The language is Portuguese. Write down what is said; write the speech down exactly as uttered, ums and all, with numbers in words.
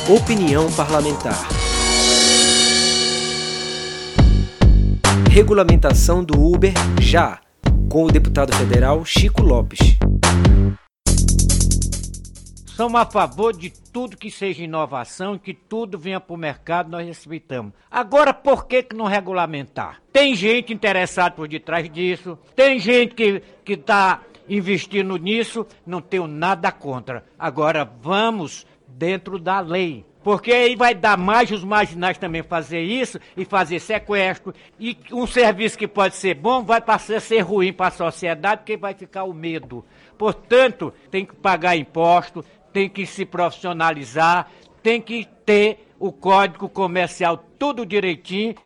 Opinião parlamentar. Regulamentação do Uber já, com o deputado federal Chico Lopes. Somos a favor de tudo que seja inovação, que tudo venha para o mercado, nós respeitamos. Agora, por que que não regulamentar? Tem gente interessada por detrás disso, tem gente que que está investindo nisso, não tenho nada contra. Agora, vamos dentro da lei. Porque aí vai dar mais os marginais também fazer isso e fazer sequestro. E um serviço que pode ser bom vai passar a ser ruim para a sociedade, porque vai ficar o medo. Portanto, tem que pagar imposto, tem que se profissionalizar, tem que ter o código comercial tudo direitinho.